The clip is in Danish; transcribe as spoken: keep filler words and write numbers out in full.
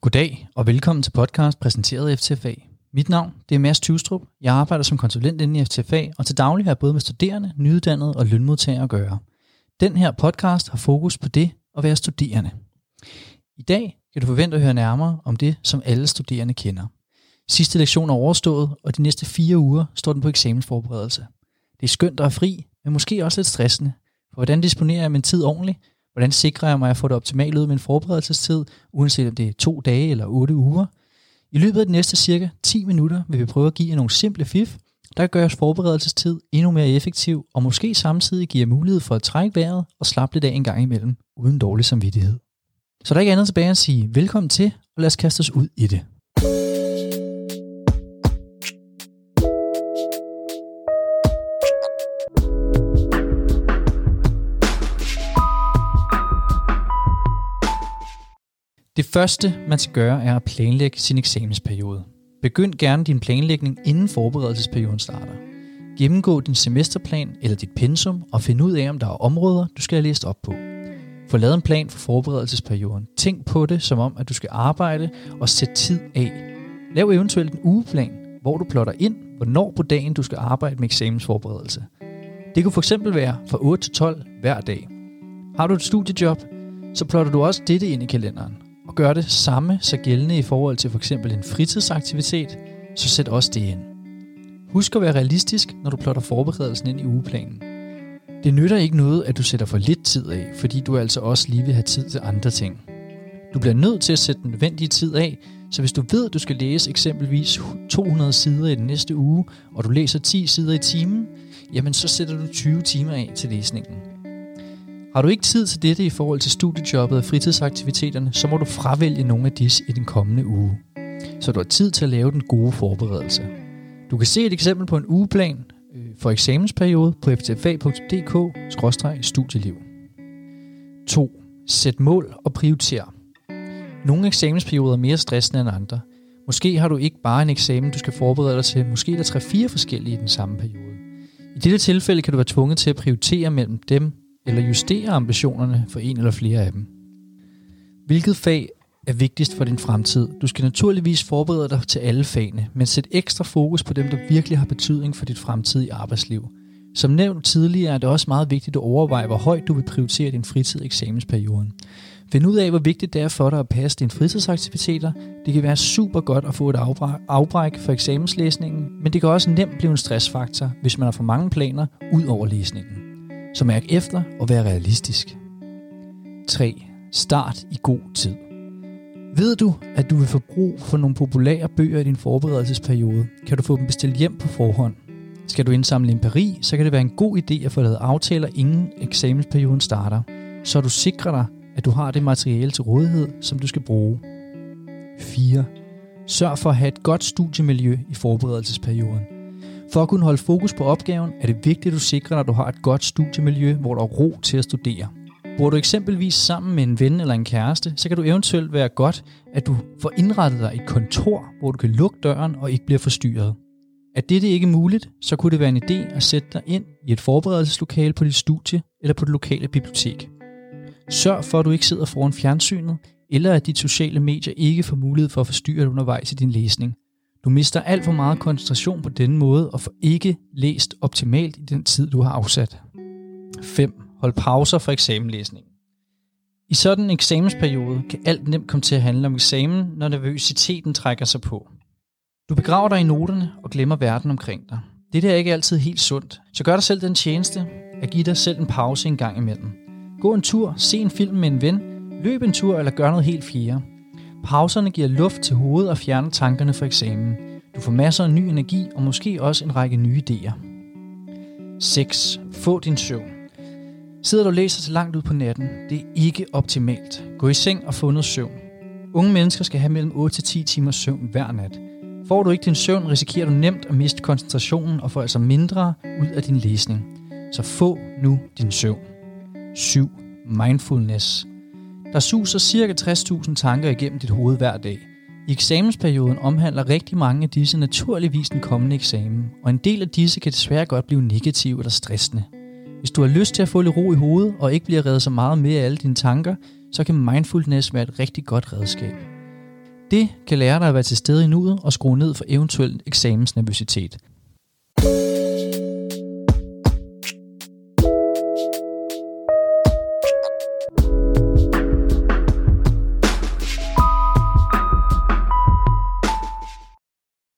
Goddag og velkommen til podcast præsenteret af F T F A. Mit navn det er Mads Tyvstrup. Jeg arbejder som konsulent inde i F T F A, og til daglig har jeg både med studerende, nyuddannede og lønmodtagere at gøre. Den her podcast har fokus på det at være studerende. I dag kan du forvente at høre nærmere om det, som alle studerende kender. Sidste lektion er overstået, og de næste fire uger står den på eksamensforberedelse. Det er skønt at være fri, men måske også lidt stressende. For hvordan disponerer jeg min tid ordentligt? Hvordan sikrer jeg mig, at jeg får det optimalt ud af min forberedelsestid, uanset om det er to dage eller otte uger? I løbet af de næste cirka ti minutter vil vi prøve at give jer nogle simple fif, der kan gøre jeres forberedelsestid endnu mere effektiv, og måske samtidig give jer mulighed for at trække vejret og slappe lidt af en gang imellem, uden dårlig samvittighed. Så der er ikke andet tilbage at sige velkommen til, og lad os kaste os ud i det. Det første, man skal gøre, er at planlægge sin eksamensperiode. Begynd gerne din planlægning, inden forberedelsesperioden starter. Gennemgå din semesterplan eller dit pensum og find ud af, om der er områder, du skal have læst op på. Få lavet en plan for forberedelsesperioden. Tænk på det, som om, at du skal arbejde og sætte tid af. Lav eventuelt en ugeplan, hvor du plotter ind, hvornår på dagen du skal arbejde med eksamensforberedelse. Det kunne fx være fra otte til tolv hver dag. Har du et studiejob, så plotter du også dette ind i kalenderen. Og gør det samme så gældende i forhold til f.eks. en fritidsaktivitet, så sæt også det ind. Husk at være realistisk, når du plotter forberedelsen ind i ugeplanen. Det nytter ikke noget, at du sætter for lidt tid af, fordi du altså også lige vil have tid til andre ting. Du bliver nødt til at sætte den nødvendige tid af, så hvis du ved, at du skal læse eksempelvis to hundrede sider i den næste uge, og du læser ti sider i timen, jamen så sætter du tyve timer af til læsningen. Har du ikke tid til dette i forhold til studiejobbet og fritidsaktiviteterne, så må du fravælge nogle af disse i den kommende uge, så du har tid til at lave den gode forberedelse. Du kan se et eksempel på en ugeplan for eksamensperiode på f t f a punktum d k skråstreg studieliv. to. Sæt mål og prioriter. Nogle eksamensperioder er mere stressende end andre. Måske har du ikke bare en eksamen, du skal forberede dig til, måske er der tre fire forskellige i den samme periode. I dette tilfælde kan du være tvunget til at prioritere mellem dem, eller justere ambitionerne for en eller flere af dem. Hvilket fag er vigtigst for din fremtid? Du skal naturligvis forberede dig til alle fagene, men sæt ekstra fokus på dem, der virkelig har betydning for dit fremtidige arbejdsliv. Som nævnt tidligere er det også meget vigtigt at overveje, hvor højt du vil prioritere din fritid i eksamensperioden. Find ud af, hvor vigtigt det er for dig at passe dine fritidsaktiviteter. Det kan være super godt at få et afbræk for eksamenslæsningen, men det kan også nemt blive en stressfaktor, hvis man har for mange planer ud over læsningen. Så mærk efter og vær realistisk. tre. Start i god tid. Ved du, at du vil få brug for nogle populære bøger i din forberedelsesperiode, kan du få dem bestilt hjem på forhånd. Skal du indsamle empiri, så kan det være en god idé at få lavet aftaler, inden eksamensperioden starter, så du sikrer dig, at du har det materiale til rådighed, som du skal bruge. fire. Sørg for at have et godt studiemiljø i forberedelsesperioden. For at kunne holde fokus på opgaven, er det vigtigt, at du sikrer dig, at du har et godt studiemiljø, hvor der er ro til at studere. Bor du eksempelvis sammen med en ven eller en kæreste, så kan du eventuelt være godt, at du får indrettet dig et kontor, hvor du kan lukke døren og ikke bliver forstyrret. Er dette ikke muligt, så kunne det være en idé at sætte dig ind i et forberedelseslokale på dit studie eller på det lokale bibliotek. Sørg for, at du ikke sidder foran fjernsynet, eller at dit sociale medier ikke får mulighed for at forstyrre dig undervejs i din læsning. Du mister alt for meget koncentration på denne måde og får ikke læst optimalt i den tid, du har afsat. fem. Hold pauser for eksamenlæsningen. I sådan en eksamensperiode kan alt nemt komme til at handle om eksamen, når nervøsiteten trækker sig på. Du begraver dig i noterne og glemmer verden omkring dig. Det er ikke altid helt sundt, så gør dig selv den tjeneste at give dig selv en pause en gang imellem. Gå en tur, se en film med en ven, løb en tur eller gør noget helt fjerde. Pauserne giver luft til hovedet og fjerner tankerne for eksamen. Du får masser af ny energi og måske også en række nye idéer. seks. Få din søvn. Sidder du og læser til langt ud på natten? Det er ikke optimalt. Gå i seng og få noget søvn. Unge mennesker skal have mellem otte til ti timers søvn hver nat. Får du ikke din søvn, risikerer du nemt at miste koncentrationen og får altså mindre ud af din læsning. Så få nu din søvn. syv. Mindfulness. Der suser ca. tres tusind tanker igennem dit hoved hver dag. I eksamensperioden omhandler rigtig mange af disse naturligvis den kommende eksamen, og en del af disse kan desværre godt blive negative eller stressende. Hvis du har lyst til at få lidt ro i hovedet og ikke bliver revet så meget med af alle dine tanker, så kan mindfulness være et rigtig godt redskab. Det kan lære dig at være til stede i nuet og skrue ned for eventuel eksamensnervøsitet.